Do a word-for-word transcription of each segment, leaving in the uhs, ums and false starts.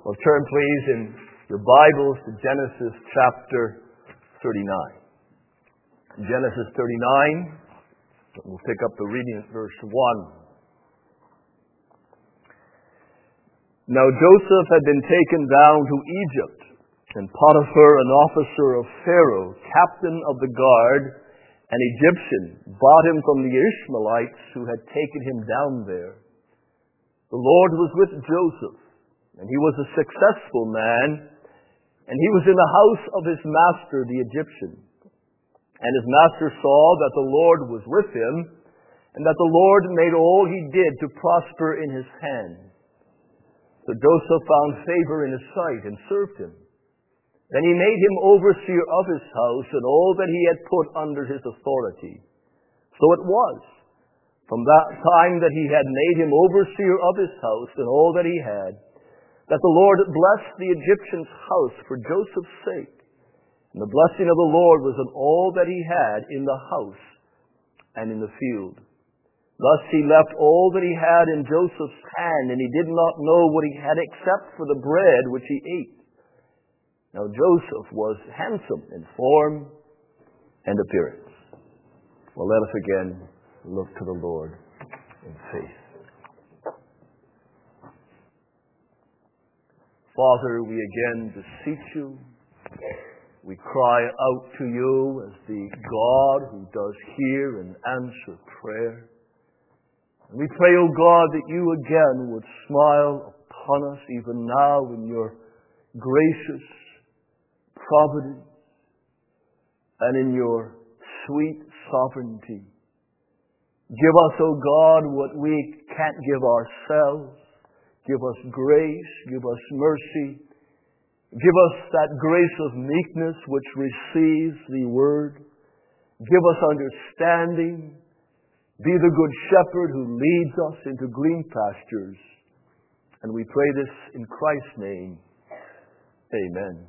Well, turn please in your Bibles to Genesis chapter thirty-nine. Genesis thirty-nine, we'll pick up the reading at verse one. Now Joseph had been taken down to Egypt, and Potiphar, an officer of Pharaoh, captain of the guard, an Egyptian, bought him from the Ishmaelites who had taken him down there. The Lord was with Joseph, and he was a successful man, and he was in the house of his master, the Egyptian. And his master saw that the Lord was with him, and that the Lord made all he did to prosper in his hand. So Joseph found favor in his sight and served him. Then he made him overseer of his house and all that he had put under his authority. So it was, from that time that he had made him overseer of his house and all that he had, that the Lord blessed the Egyptian's house for Joseph's sake. And the blessing of the Lord was on all that he had in the house and in the field. Thus he left all that he had in Joseph's hand, and he did not know what he had except for the bread which he ate. Now Joseph was handsome in form and appearance. Well, let us again look to the Lord in faith. Father, we again beseech you. We cry out to you as the God who does hear and answer prayer. And we pray, O God, that you again would smile upon us even now in your gracious providence and in your sweet sovereignty. Give us, O God, what we can't give ourselves. Give us grace, give us mercy, give us that grace of meekness which receives the word. Give us understanding. Be the good shepherd who leads us into green pastures. And we pray this in Christ's name. Amen.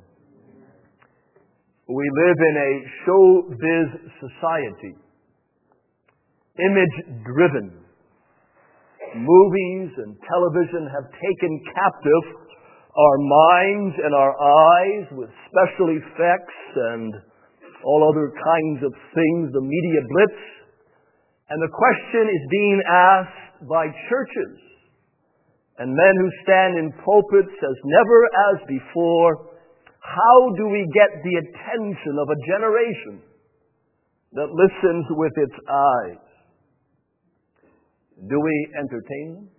We live in a showbiz society, image-driven. Movies and television have taken captive our minds and our eyes with special effects and all other kinds of things, the media blitz. And the question is being asked by churches and men who stand in pulpits as never as before, how do we get the attention of a generation that listens with its eyes? Do we entertain them?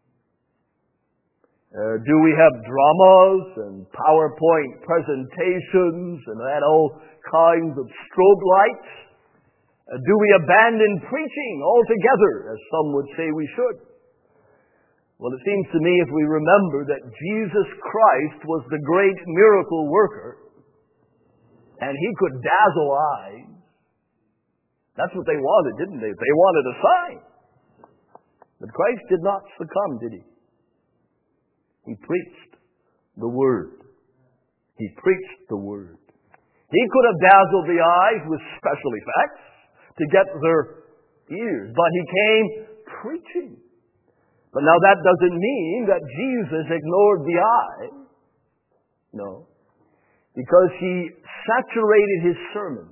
Uh, do we have dramas and PowerPoint presentations and that all kinds of strobe lights? Uh, do we abandon preaching altogether, as some would say we should? Well, it seems to me if we remember that Jesus Christ was the great miracle worker and he could dazzle eyes, that's what they wanted, didn't they? They wanted a sign. But Christ did not succumb, did he? He preached the Word. He preached the Word. He could have dazzled the eyes with special effects to get their ears, but he came preaching. But now that doesn't mean that Jesus ignored the eye. No. Because he saturated his sermon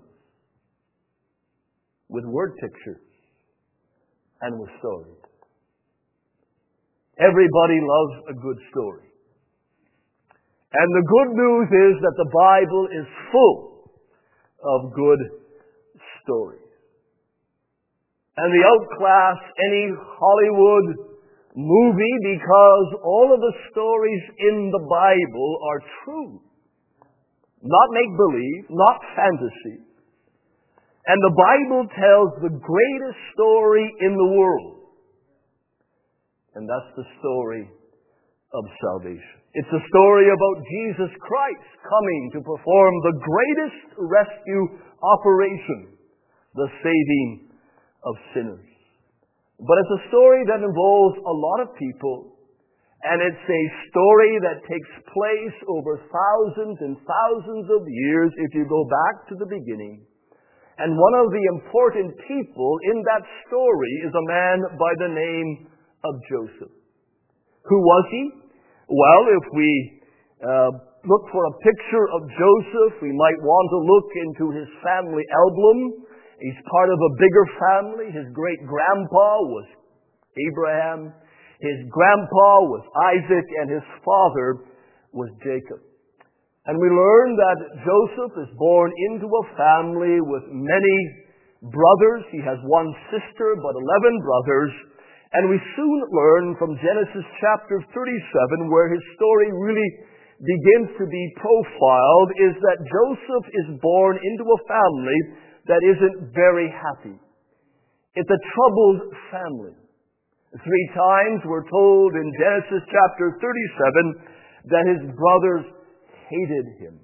with word pictures and with stories. Everybody loves a good story. And the good news is that the Bible is full of good stories. And they outclass any Hollywood movie because all of the stories in the Bible are true. Not make-believe, not fantasy. And the Bible tells the greatest story in the world. And that's the story of salvation. It's a story about Jesus Christ coming to perform the greatest rescue operation, the saving of sinners. But it's a story that involves a lot of people, and it's a story that takes place over thousands and thousands of years if you go back to the beginning. And one of the important people in that story is a man by the name of Joseph. Who was he? Well, if we uh, look for a picture of Joseph, we might want to look into his family album. He's part of a bigger family. His great-grandpa was Abraham. His grandpa was Isaac, and his father was Jacob. And we learn that Joseph is born into a family with many brothers. He has one sister, but eleven brothers. And we soon learn from Genesis chapter thirty-seven, where his story really begins to be profiled, is that Joseph is born into a family that isn't very happy. It's a troubled family. Three times we're told in Genesis chapter thirty-seven that his brothers hated him.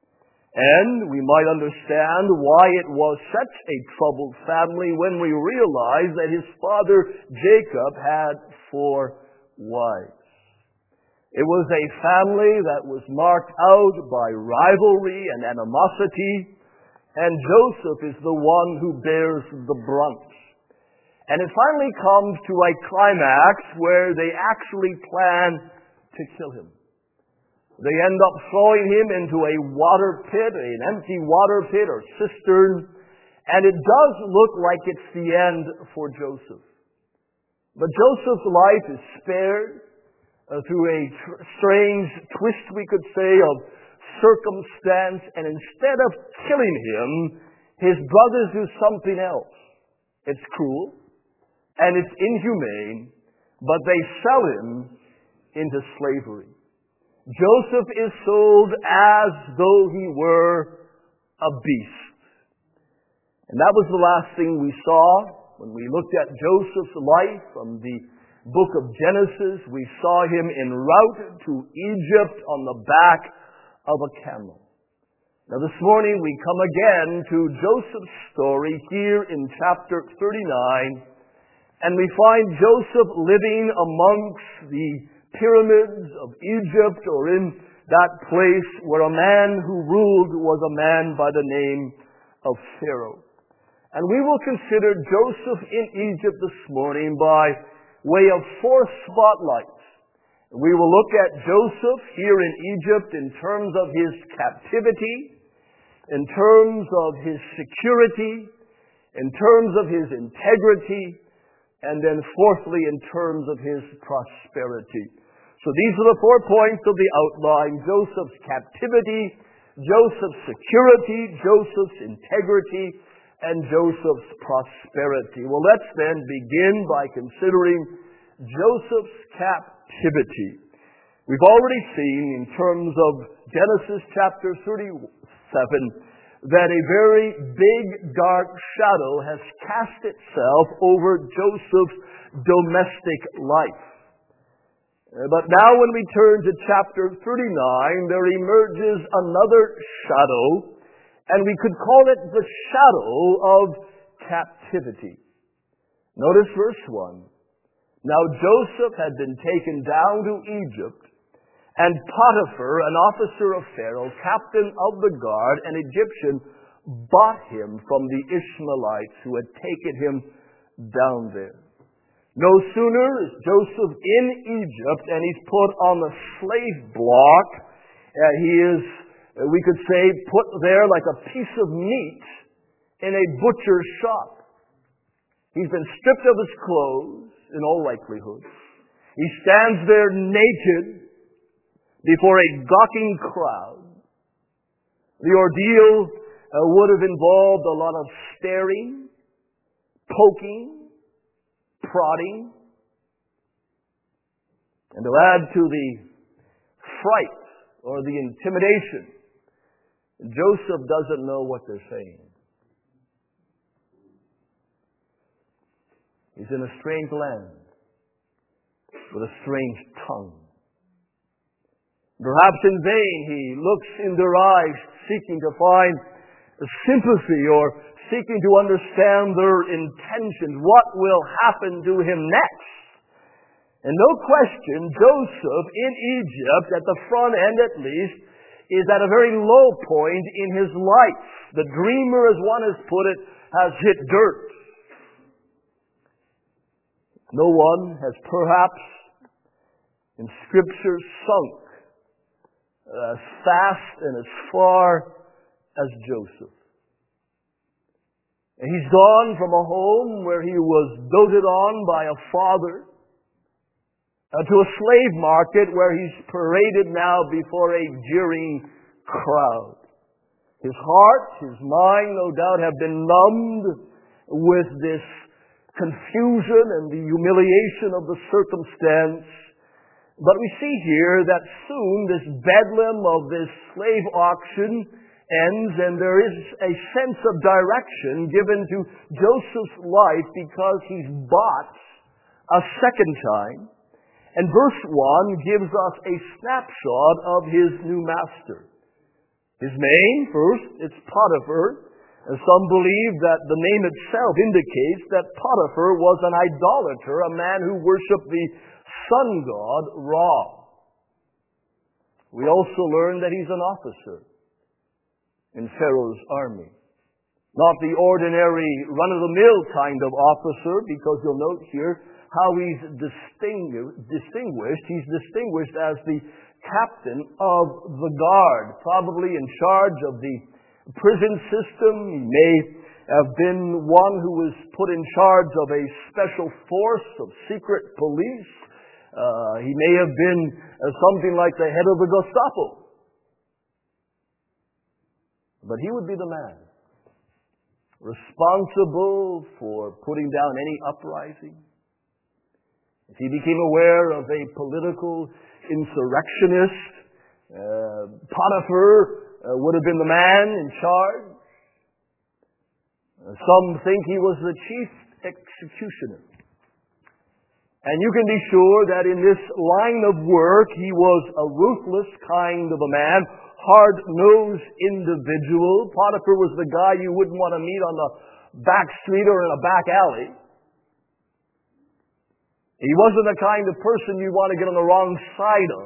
And we might understand why it was such a troubled family when we realize that his father Jacob had four wives. It was a family that was marked out by rivalry and animosity, and Joseph is the one who bears the brunt. And it finally comes to a climax where they actually plan to kill him. They end up throwing him into a water pit, an empty water pit or cistern, and it does look like it's the end for Joseph. But Joseph's life is spared uh, through a tr- strange twist, we could say, of circumstance, and instead of killing him, his brothers do something else. It's cruel, and it's inhumane, but they sell him into slavery. Joseph is sold as though he were a beast. And that was the last thing we saw when we looked at Joseph's life from the book of Genesis. We saw him en route to Egypt on the back of a camel. Now this morning we come again to Joseph's story here in chapter thirty-nine, and we find Joseph living amongst the pyramids of Egypt, or in that place where a man who ruled was a man by the name of Pharaoh. And we will consider Joseph in Egypt this morning by way of four spotlights. We will look at Joseph here in Egypt in terms of his captivity, in terms of his security, in terms of his integrity, and then fourthly in terms of his prosperity. So these are the four points of the outline: Joseph's captivity, Joseph's security, Joseph's integrity, and Joseph's prosperity. Well, let's then begin by considering Joseph's captivity. We've already seen in terms of Genesis chapter thirty-seven that a very big dark shadow has cast itself over Joseph's domestic life. But now when we turn to chapter thirty-nine, there emerges another shadow, and we could call it the shadow of captivity. Notice verse one. Now Joseph had been taken down to Egypt, and Potiphar, an officer of Pharaoh, captain of the guard, an Egyptian, bought him from the Ishmaelites who had taken him down there. No sooner is Joseph in Egypt and he's put on the slave block, uh, he is, uh, we could say, put there like a piece of meat in a butcher's shop. He's been stripped of his clothes, in all likelihood. He stands there naked before a gawking crowd. The ordeal uh, would have involved a lot of staring, poking, prodding, and to add to the fright or the intimidation, Joseph doesn't know what they're saying. He's in a strange land with a strange tongue. Perhaps in vain he looks in their eyes seeking to find sympathy or seeking to understand their intentions. What will happen to him next? And no question, Joseph in Egypt, at the front end at least, is at a very low point in his life. The dreamer, as one has put it, has hit dirt. No one has perhaps in Scripture sunk as fast and as far as Joseph. And he's gone from a home where he was doted on by a father uh, to a slave market where he's paraded now before a jeering crowd. His heart, his mind, no doubt, have been numbed with this confusion and the humiliation of the circumstance. But we see here that soon this bedlam of this slave auction ends, and there is a sense of direction given to Joseph's life because he's bought a second time. And verse one gives us a snapshot of his new master. His name, first, it's Potiphar. And some believe that the name itself indicates that Potiphar was an idolater, a man who worshipped the sun god Ra. We also learn that he's an officer in Pharaoh's army. Not the ordinary run-of-the-mill kind of officer, because you'll note here how he's distinguished. He's distinguished as the captain of the guard, probably in charge of the prison system. He may have been one who was put in charge of a special force of secret police. Uh, he may have been uh, something like the head of the Gestapo. But he would be the man responsible for putting down any uprising. If he became aware of a political insurrectionist, uh, Potiphar uh, would have been the man in charge. Uh, some think he was the chief executioner. And you can be sure that in this line of work, he was a ruthless kind of a man, hard-nosed individual. Potiphar was the guy you wouldn't want to meet on the back street or in a back alley. He wasn't the kind of person you want to get on the wrong side of.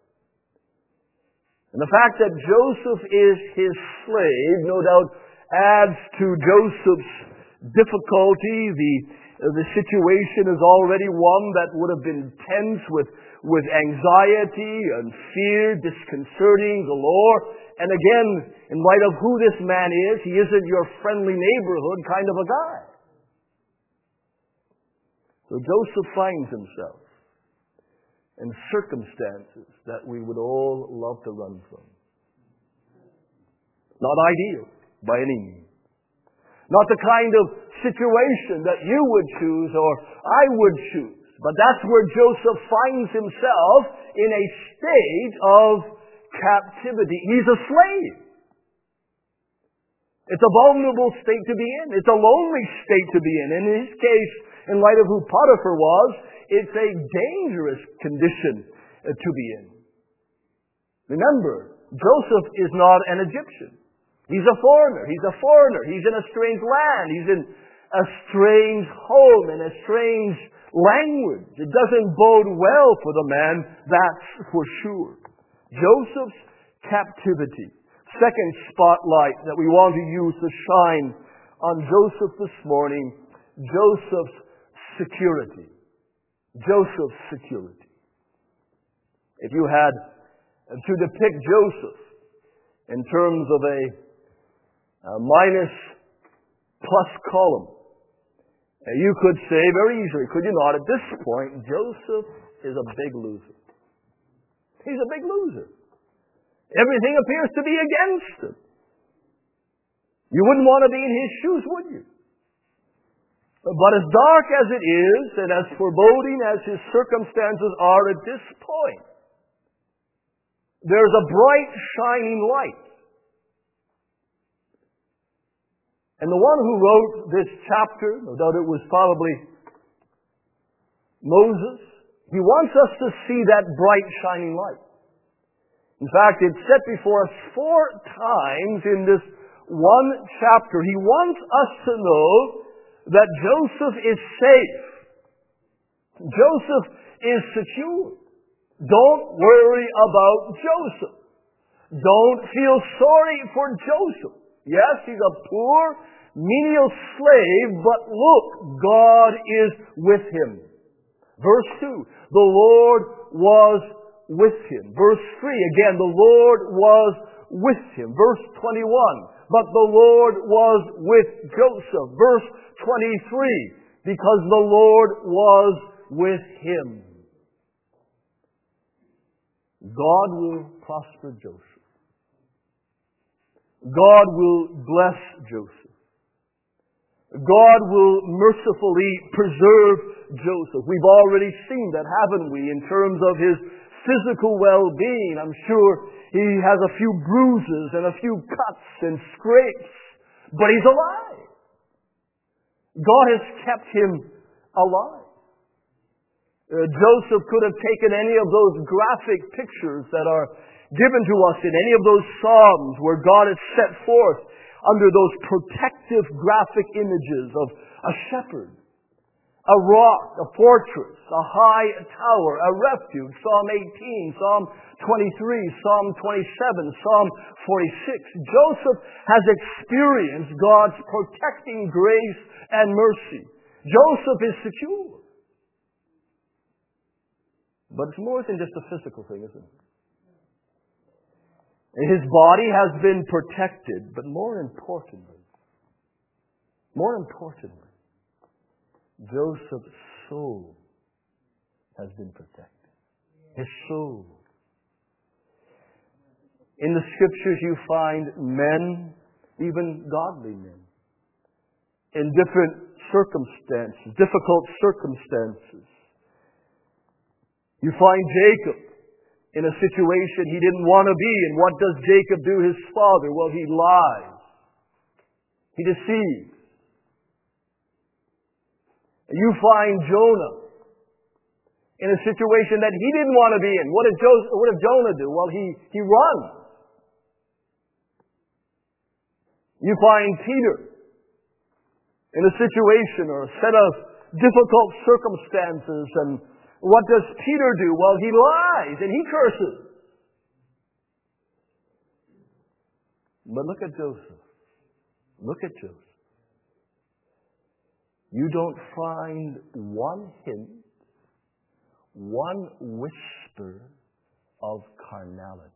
And the fact that Joseph is his slave, no doubt, adds to Joseph's difficulty. The, the situation is already one that would have been tense with, with anxiety and fear, disconcerting galore. And again, in light of who this man is, he isn't your friendly neighborhood kind of a guy. So Joseph finds himself in circumstances that we would all love to run from. Not ideal by any means. Not the kind of situation that you would choose or I would choose. But that's where Joseph finds himself, in a state of captivity. He's a slave. It's a vulnerable state to be in. It's a lonely state to be in. In his case, in light of who Potiphar was, it's a dangerous condition to be in. Remember, Joseph is not an Egyptian. He's a foreigner. He's a foreigner. He's in a strange land. He's in a strange home, in a strange language. It doesn't bode well for the man, that's for sure. Joseph's captivity. Second spotlight that we want to use to shine on Joseph this morning, Joseph's security. Joseph's security. If you had to depict Joseph in terms of a, a minus plus column, you could say very easily, could you not, at this point, Joseph is a big loser. He's a big loser. Everything appears to be against him. You wouldn't want to be in his shoes, would you? But as dark as it is, and as foreboding as his circumstances are at this point, there's a bright, shining light. And the one who wrote this chapter, no doubt it was probably Moses, he wants us to see that bright, shining light. In fact, it's set before us four times in this one chapter. He wants us to know that Joseph is safe. Joseph is secure. Don't worry about Joseph. Don't feel sorry for Joseph. Yes, he's a poor, menial slave, but look, God is with him. Verse two, the Lord was with him. Verse three, again, the Lord was with him. Verse twenty-one, but the Lord was with Joseph. Verse twenty-three, because the Lord was with him. God will prosper Joseph. God will bless Joseph. God will mercifully preserve Joseph. We've already seen that, haven't we, in terms of his physical well-being. I'm sure he has a few bruises and a few cuts and scrapes, but he's alive. God has kept him alive. Uh, Joseph could have taken any of those graphic pictures that are given to us in any of those Psalms where God has set forth under those protective graphic images of a shepherd, a rock, a fortress, a high tower, a refuge. Psalm eighteen, Psalm twenty-three, Psalm twenty-seven, Psalm forty-six. Joseph has experienced God's protecting grace and mercy. Joseph is secure. But it's more than just a physical thing, isn't it? His body has been protected, but more importantly, more importantly, Joseph's soul has been protected. His soul. In the Scriptures you find men, even godly men, in different circumstances, difficult circumstances. You find Jacob in a situation he didn't want to be in. What does Jacob do his father? Well, he lies. He deceives. You find Jonah in a situation that he didn't want to be in. What did, Joseph, what did Jonah do? Well, he, he runs. You find Peter in a situation or a set of difficult circumstances, and what does Peter do? Well, he lies and he curses. But look at Joseph. Look at Joseph. You don't find one hint, one whisper of carnality.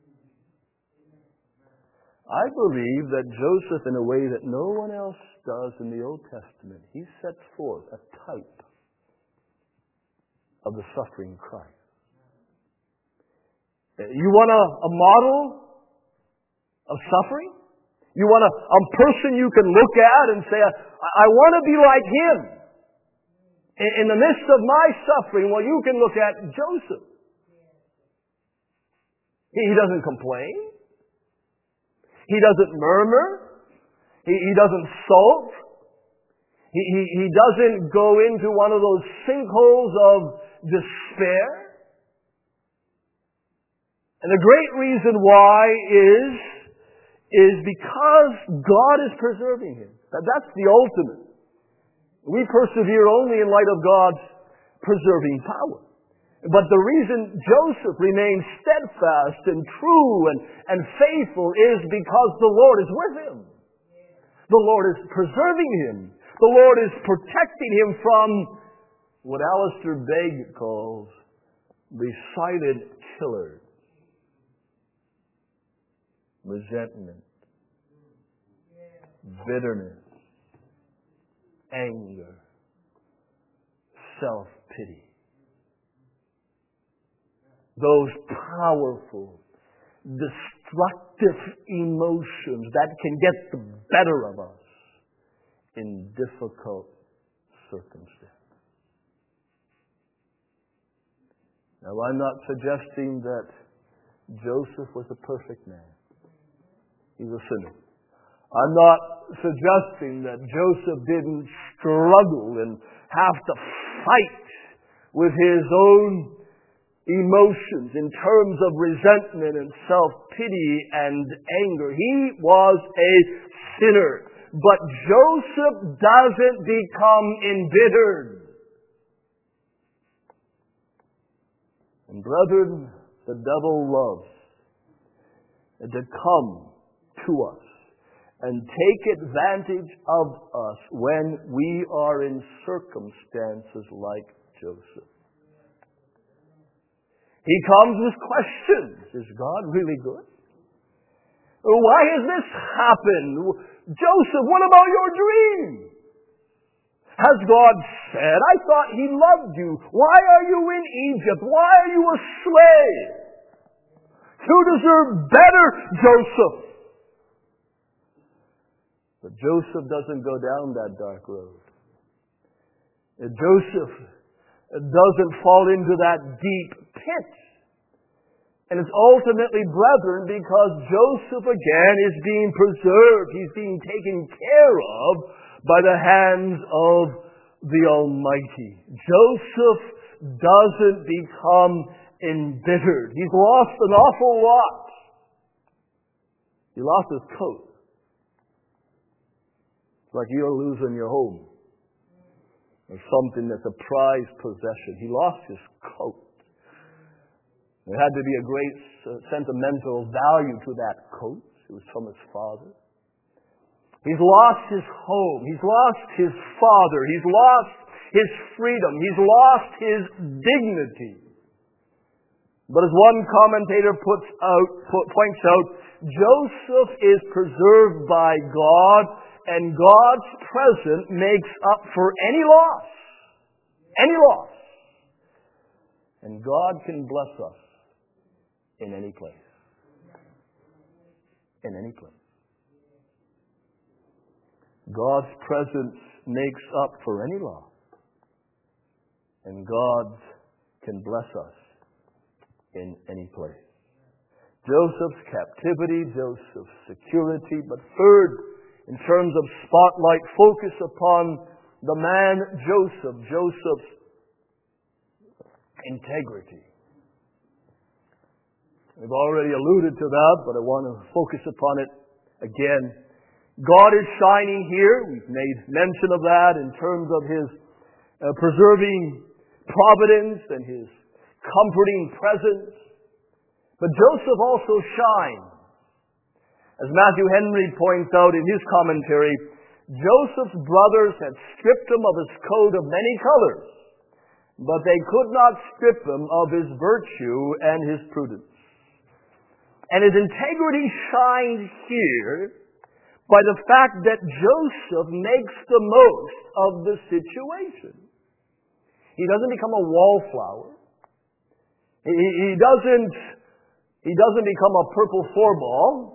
I believe that Joseph, in a way that no one else does in the Old Testament, he sets forth a type of the suffering Christ. You want a, a model of suffering? You want a, a person you can look at and say, I, I want to be like him. In, in the midst of my suffering, well, you can look at Joseph. He, he doesn't complain. He doesn't murmur. He, he doesn't sulk. He, he, he doesn't go into one of those sinkholes of despair. And the great reason why is, is because God is preserving him. That, that's the ultimate. We persevere only in light of God's preserving power. But the reason Joseph remains steadfast and true and, and faithful is because the Lord is with him. The Lord is preserving him. The Lord is protecting him from what Alistair Begg calls the silent killer. Resentment, bitterness, anger, self-pity. Those powerful, destructive emotions that can get the better of us in difficult circumstances. Now, I'm not suggesting that Joseph was a perfect man. He was a sinner. I'm not suggesting that Joseph didn't struggle and have to fight with his own emotions in terms of resentment and self-pity and anger. He was a sinner. But Joseph doesn't become embittered. And brethren, the devil loves to come to us and take advantage of us when we are in circumstances like Joseph. He comes with questions. Is God really good? Why has this happened? Joseph, what about your dream? Has God said, I thought He loved you. Why are you in Egypt? Why are you a slave? You deserve better, Joseph. But Joseph doesn't go down that dark road. Joseph doesn't fall into that deep pit. And it's ultimately, brethren, because Joseph again is being preserved. He's being taken care of by the hands of the Almighty. Joseph doesn't become embittered. He's lost an awful lot. He lost his coat. It's like you're losing your home or something that's a prized possession. He lost his coat. There had to be a great uh, sentimental value to that coat. It was from his father. He's lost his home. He's lost his father. He's lost his freedom. He's lost his dignity. But as one commentator puts out, put, points out, Joseph is preserved by God, and God's presence makes up for any loss. Any loss. And God can bless us in any place. In any place. God's presence makes up for any loss. And God can bless us in any place. Joseph's captivity, Joseph's security, but third, in terms of spotlight, focus upon the man Joseph, Joseph's integrity. We've already alluded to that, but I want to focus upon it again. God is shining here. We've made mention of that in terms of His uh, preserving providence and His comforting presence. But Joseph also shines. As Matthew Henry points out in his commentary, Joseph's brothers had stripped him of his coat of many colors, but they could not strip him of his virtue and his prudence. And his integrity shines here by the fact that Joseph makes the most of the situation. He doesn't become a wallflower. He, he doesn't, he doesn't become a purple four-ball.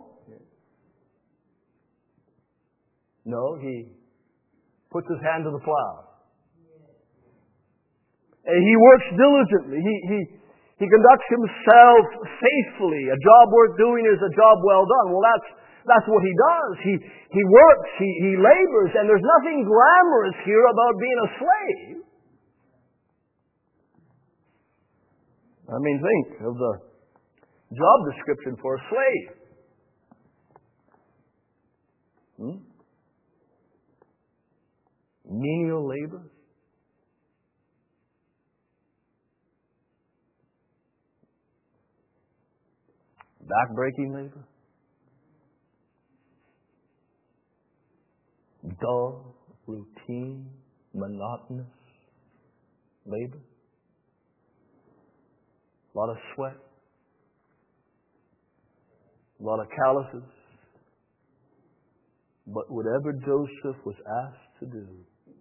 No, he puts his hand to the plow. And he works diligently. He, he, he conducts himself faithfully. A job worth doing is a job well done. Well, that's, that's what he does. He, he works, he, he labors, and there's nothing glamorous here about being a slave. I mean, think of the job description for a slave. Hmm? Menial labor. Back-breaking labor. Dull, routine, monotonous labor. A lot of sweat. A lot of calluses. But whatever Joseph was asked to do,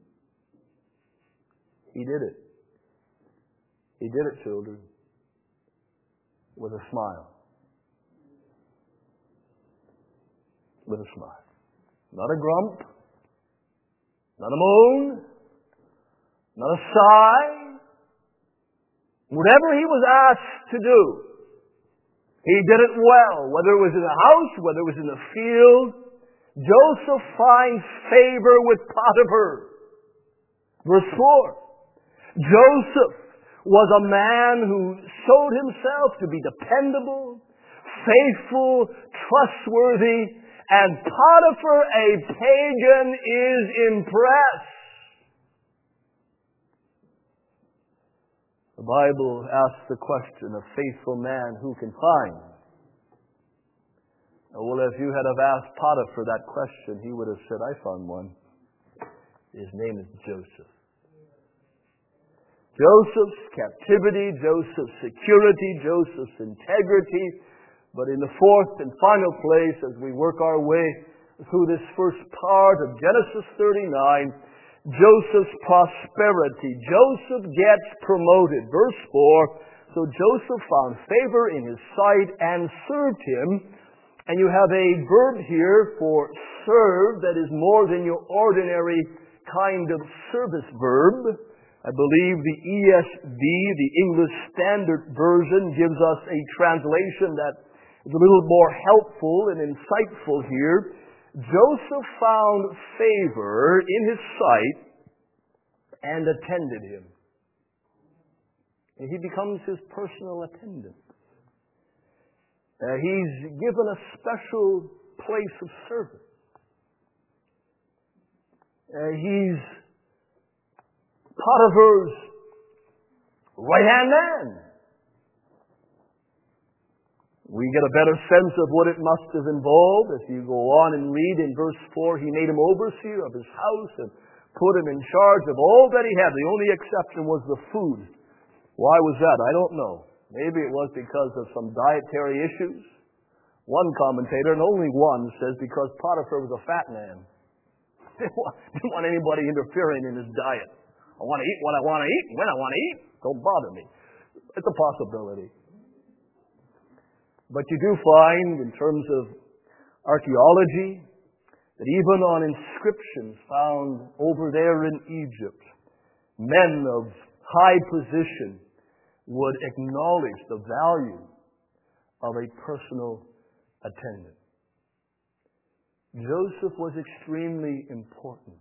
he did it. He did it, children, with a smile. With a smile. Not a grump. Not a moan. Not a sigh. Whatever he was asked to do, he did it well. Whether it was in the house, whether it was in the field, Joseph finds favor with Potiphar. Verse four. Joseph was a man who showed himself to be dependable, faithful, trustworthy, and Potiphar, a pagan, is impressed. The Bible asks the question, a faithful man who can find? Well, if you had have asked Potiphar that question, he would have said, I found one. His name is Joseph. Joseph's captivity, Joseph's security, Joseph's integrity. But in the fourth and final place, as we work our way through this first part of Genesis thirty-nine, Joseph's prosperity. Joseph gets promoted. Verse four, so Joseph found favor in his sight and served him. And you have a verb here for serve that is more than your ordinary kind of service verb. I believe the E S V, the English Standard Version, gives us a translation that is a little more helpful and insightful here. Joseph found favor in his sight and attended him. And he becomes his personal attendant. Uh, he's given a special place of service. Uh, he's Potiphar's right-hand man. We get a better sense of what it must have involved as you go on and read in verse four. He made him overseer of his house and put him in charge of all that he had. The only exception was the food. Why was that? I don't know. Maybe it was because of some dietary issues. One commentator, and only one, says because Potiphar was a fat man. Didn't want, didn't want anybody interfering in his diet. I want to eat what I want to eat, when I want to eat. Don't bother me. It's a possibility. But you do find, in terms of archaeology, that even on inscriptions found over there in Egypt, men of high position would acknowledge the value of a personal attendant. Joseph was extremely important.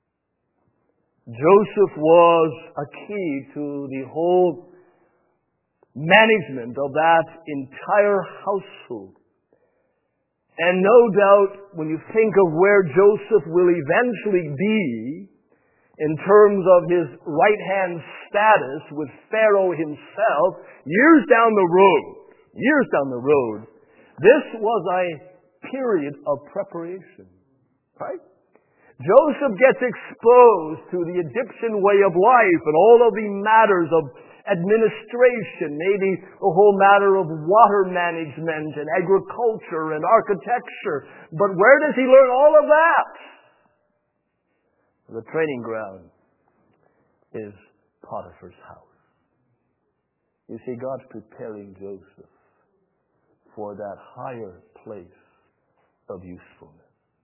Joseph was a key to the whole management of that entire household. And no doubt, when you think of where Joseph will eventually be in terms of his right-hand status with Pharaoh himself, years down the road, years down the road, this was a period of preparation. Right? Joseph gets exposed to the Egyptian way of life and all of the matters of administration, maybe the whole matter of water management and agriculture and architecture. But where does he learn all of that? The training ground is Potiphar's house. You see, God's preparing Joseph for that higher place of usefulness.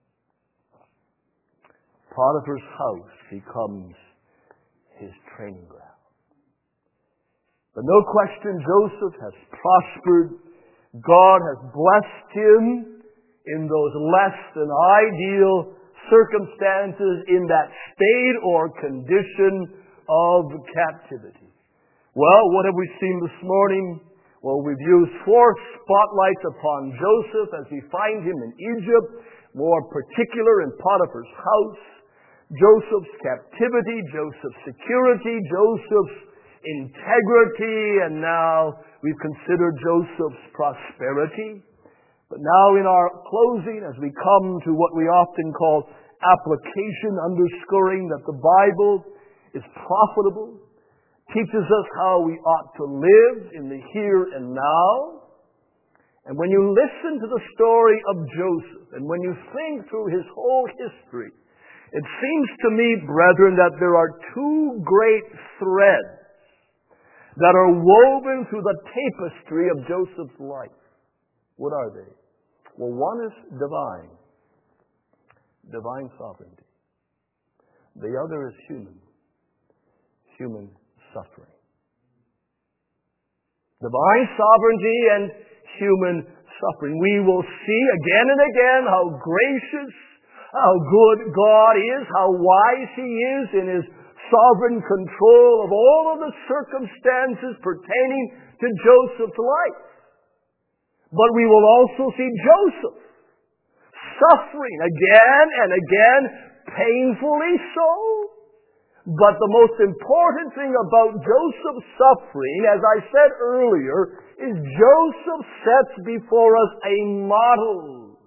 Potiphar's house becomes his training ground. But no question, Joseph has prospered. God has blessed him in those less than ideal circumstances in that state or condition of captivity. Well, what have we seen this morning? Well, we've used four spotlights upon Joseph as we find him in Egypt, more particular in Potiphar's house. Joseph's captivity, Joseph's security, Joseph's integrity, and now we've considered Joseph's prosperity. But now in our closing, as we come to what we often call application, underscoring that the Bible is profitable, teaches us how we ought to live in the here and now. And when you listen to the story of Joseph, and when you think through his whole history, it seems to me, brethren, that there are two great threads that are woven through the tapestry of Joseph's life. What are they? Well, one is divine. Divine sovereignty. The other is human. Human suffering. Divine sovereignty and human suffering. We will see again and again how gracious, how good God is, how wise He is in His sovereign control of all of the circumstances pertaining to Joseph's life. But we will also see Joseph suffering again and again, painfully so. But the most important thing about Joseph's suffering, as I said earlier, is Joseph sets before us a model.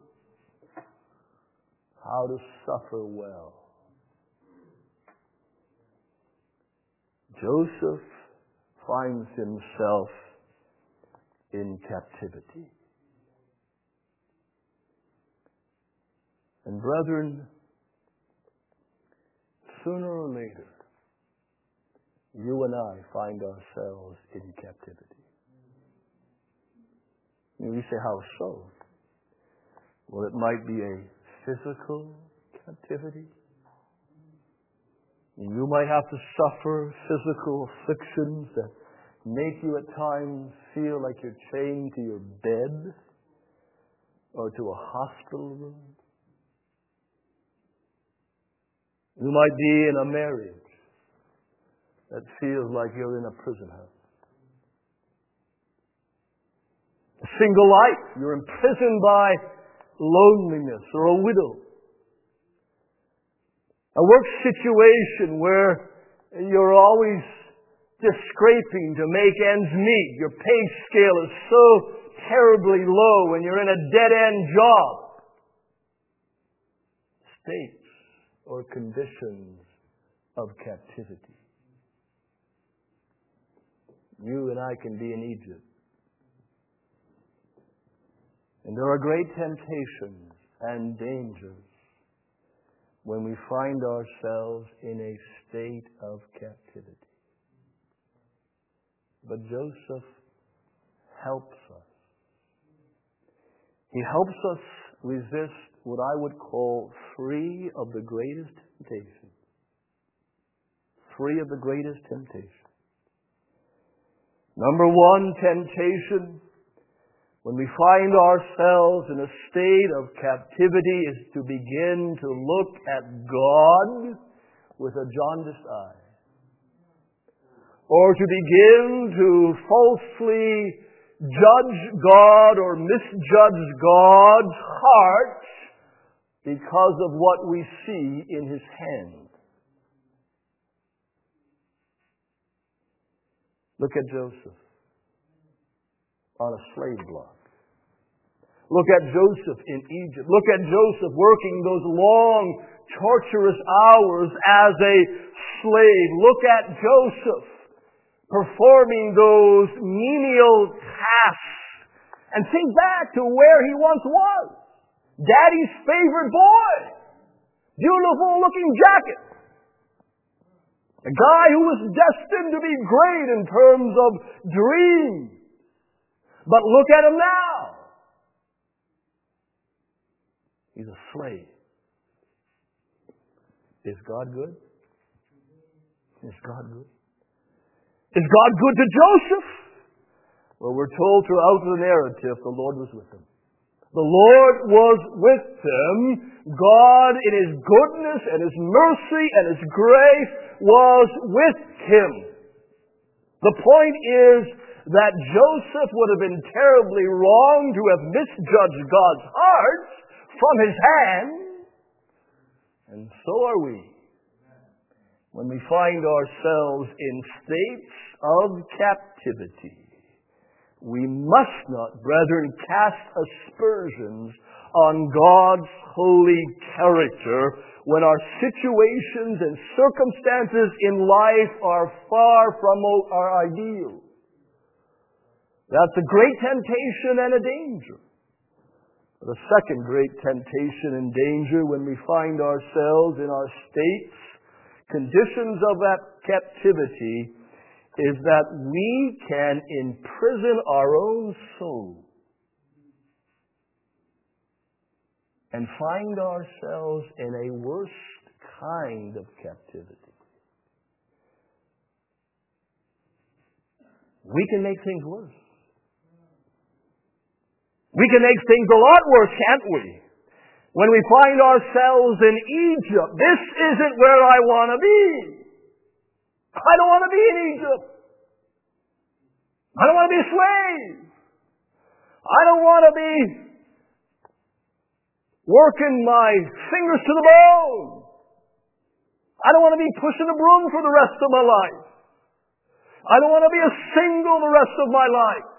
How to suffer well. Joseph finds himself in captivity. And brethren, sooner or later, you and I find ourselves in captivity. And you say, how so? Well, it might be a physical captivity. You might have to suffer physical afflictions that make you at times feel like you're chained to your bed or to a hospital room. You might be in a marriage that feels like you're in a prison house. A single life, you're imprisoned by loneliness or a widow. A work situation where you're always just scraping to make ends meet. Your pay scale is so terribly low and you're in a dead-end job. States or conditions of captivity. You and I can be in Egypt. And there are great temptations and dangers when we find ourselves in a state of captivity. But Joseph helps us. He helps us resist what I would call three of the greatest temptations. Three of the greatest temptations. Number one temptation, when we find ourselves in a state of captivity, is to begin to look at God with a jaundiced eye. Or to begin to falsely judge God or misjudge God's heart because of what we see in His hand. Look at Joseph on a slave block. Look at Joseph in Egypt. Look at Joseph working those long, torturous hours as a slave. Look at Joseph performing those menial tasks. And think back to where he once was. Daddy's favorite boy. Beautiful looking jacket. A guy who was destined to be great in terms of dreams. But look at him now. He's a slave. Is God good? Is God good? Is God good to Joseph? Well, we're told throughout the narrative the Lord was with him. The Lord was with him. God, in His goodness and His mercy and His grace, was with him. The point is that Joseph would have been terribly wrong to have misjudged God's heart from his hand. And so are we. When we find ourselves in states of captivity, we must not, brethren, cast aspersions on God's holy character when our situations and circumstances in life are far from our ideal. That's a great temptation and a danger. But a second great temptation and danger when we find ourselves in our states, conditions of that captivity, is that we can imprison our own soul and find ourselves in a worse kind of captivity. We can make things worse. We can make things a lot worse, can't we? When we find ourselves in Egypt, this isn't where I want to be. I don't want to be in Egypt. I don't want to be a slave. I don't want to be working my fingers to the bone. I don't want to be pushing a broom for the rest of my life. I don't want to be a single the rest of my life.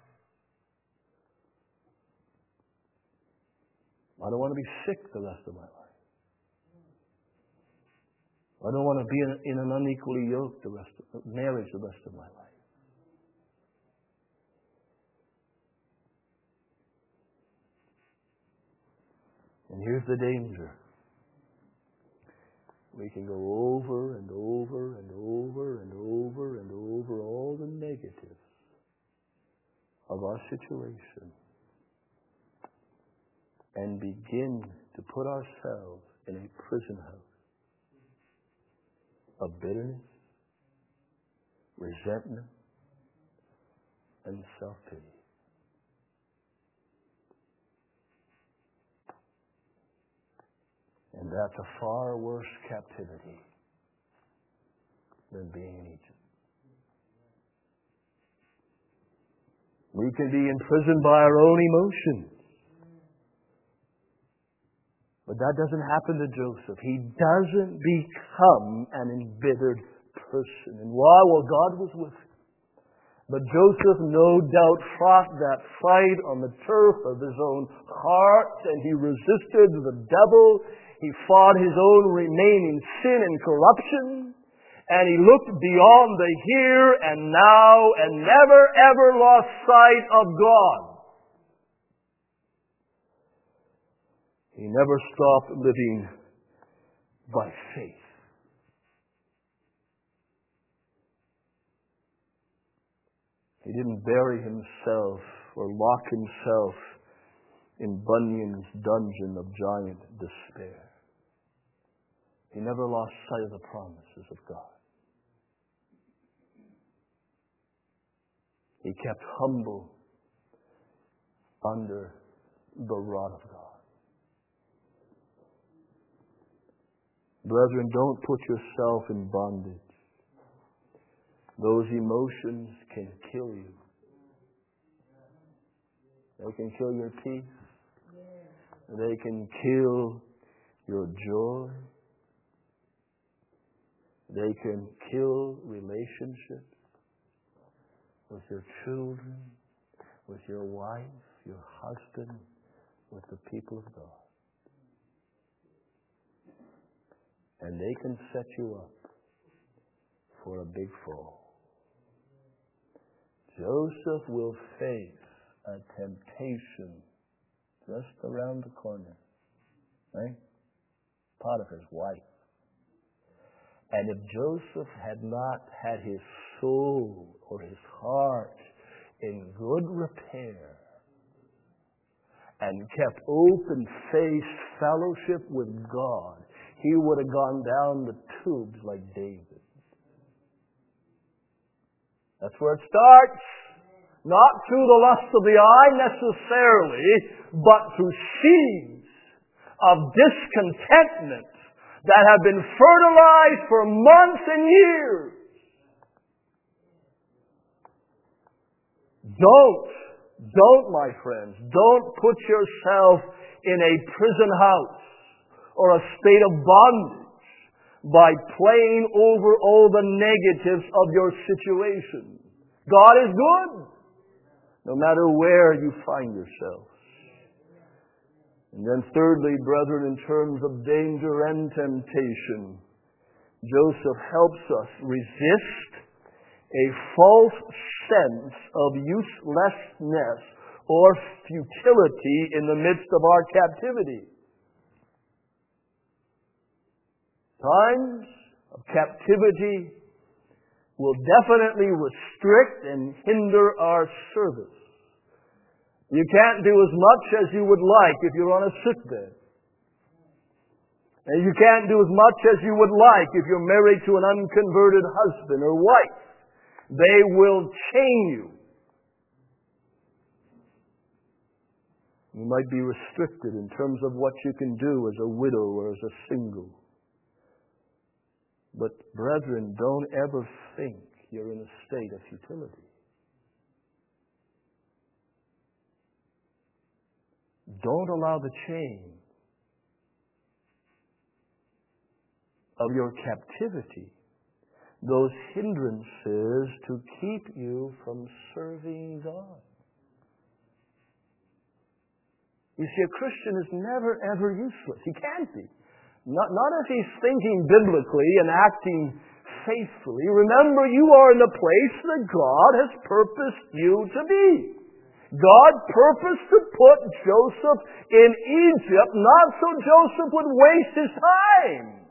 I don't want to be sick the rest of my life. I don't want to be in, in an unequally yoked the rest of, marriage the rest of my life. And here's the danger. We can go over and over and over and over and over all the negatives of our situation and begin to put ourselves in a prison house of bitterness, resentment, and self-pity. And that's a far worse captivity than being in Egypt. We can be imprisoned by our own emotions. But that doesn't happen to Joseph. He doesn't become an embittered person. And why? Well, God was with him. But Joseph no doubt fought that fight on the turf of his own heart, and he resisted the devil. He fought his own remaining sin and corruption, and he looked beyond the here and now and never ever lost sight of God. He never stopped living by faith. He didn't bury himself or lock himself in Bunyan's dungeon of giant despair. He never lost sight of the promises of God. He kept humble under the rod of God. Brethren, don't put yourself in bondage. Those emotions can kill you. They can kill your peace. They can kill your joy. They can kill relationships with your children, with your wife, your husband, with the people of God. And they can set you up for a big fall. Joseph will face a temptation just around the corner. Right? Potiphar's wife. And if Joseph had not had his soul or his heart in good repair and kept open-faced fellowship with God, he would have gone down the tubes like David. That's where it starts. Not through the lust of the eye necessarily, but through seeds of discontentment that have been fertilized for months and years. Don't, don't, my friends, don't put yourself in a prison house or a state of bondage by playing over all the negatives of your situation. God is good, no matter where you find yourself. And then thirdly, brethren, in terms of danger and temptation, Joseph helps us resist a false sense of uselessness or futility in the midst of our captivity. Times of captivity will definitely restrict and hinder our service. You can't do as much as you would like if you're on a sickbed. And you can't do as much as you would like if you're married to an unconverted husband or wife. They will chain you. You might be restricted in terms of what you can do as a widow or as a single. But brethren, don't ever think you're in a state of futility. Don't allow the chain of your captivity, those hindrances, to keep you from serving God. You see, a Christian is never, ever useless. He can't be. Not, not if he's thinking biblically and acting faithfully. Remember, you are in the place that God has purposed you to be. God purposed to put Joseph in Egypt not so Joseph would waste his time,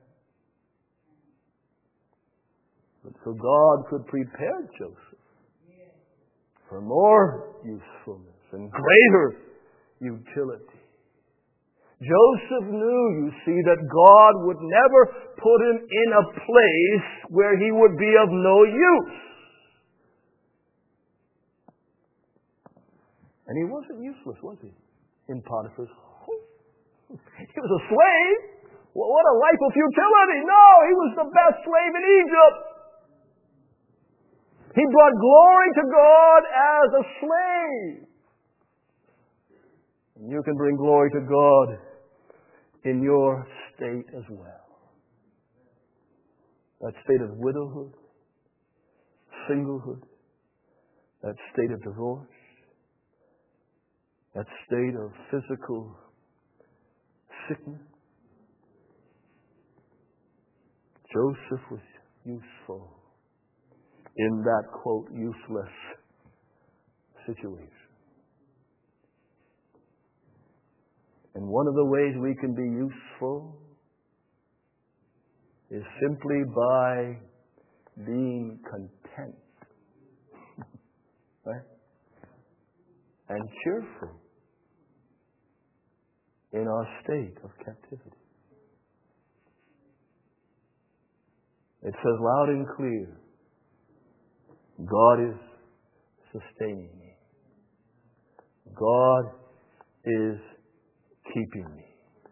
but so God could prepare Joseph for more usefulness and greater utility. Joseph knew, you see, that God would never put him in a place where he would be of no use. And he wasn't useless, was he? In Potiphar's home. He was a slave. Well, what a life of futility. No, he was the best slave in Egypt. He brought glory to God as a slave. And you can bring glory to God in your state as well. That state of widowhood, singlehood, that state of divorce, that state of physical sickness. Joseph was useful in that, quote, useless situation. And one of the ways we can be useful is simply by being content, right? And cheerful in our state of captivity. It says loud and clear, God is sustaining me. God is keeping me.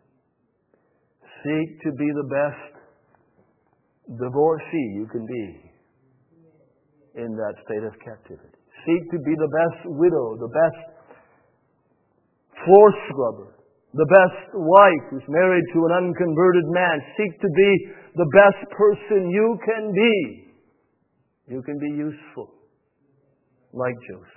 Seek to be the best divorcee you can be in that state of captivity. Seek to be the best widow, the best floor scrubber, the best wife who's married to an unconverted man. Seek to be the best person you can be. You can be useful, like Joseph.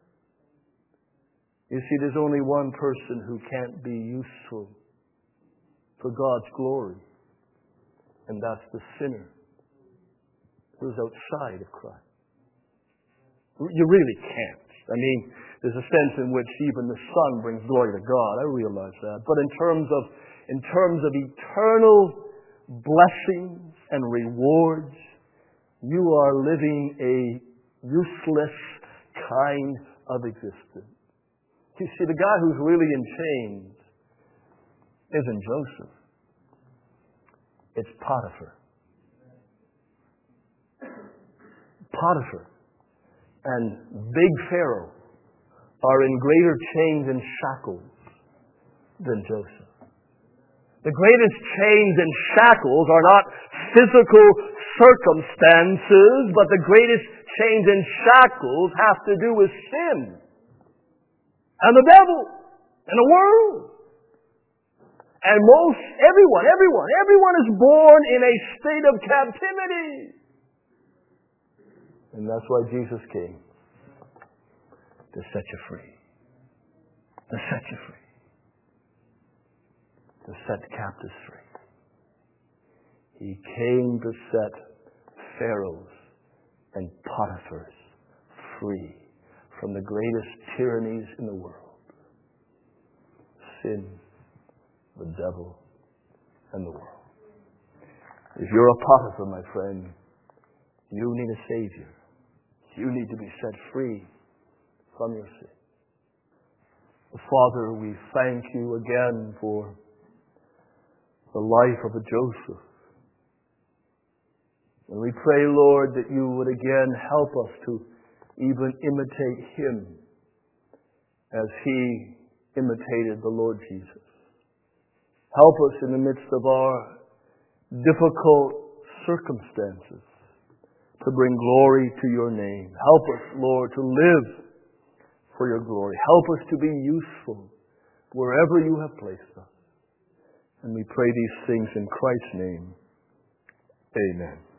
You see, there's only one person who can't be useful for God's glory, and that's the sinner who's outside of Christ. You really can't. I mean, there's a sense in which even the Son brings glory to God. I realize that. But in terms of, in terms of eternal blessings and rewards, you are living a useless kind of existence. You see, the guy who's really in chains isn't Joseph. It's Potiphar. Potiphar and big Pharaoh are in greater chains and shackles than Joseph. The greatest chains and shackles are not physical circumstances, but the greatest chains and shackles have to do with sin and the devil and the world. And most, everyone, everyone, everyone is born in a state of captivity. And that's why Jesus came, to set you free. To set you free. To set captives free. He came to set Pharaohs and Potiphars free from the greatest tyrannies in the world. Sin, the devil, and the world. If you're a Potiphar, my friend, you need a Savior. You need to be set free from your sin. Father, we thank you again for the life of a Joseph. And we pray, Lord, that you would again help us to even imitate him as he imitated the Lord Jesus. Help us in the midst of our difficult circumstances to bring glory to your name. Help us, Lord, to live for your glory. Help us to be useful wherever you have placed us. And we pray these things in Christ's name. Amen.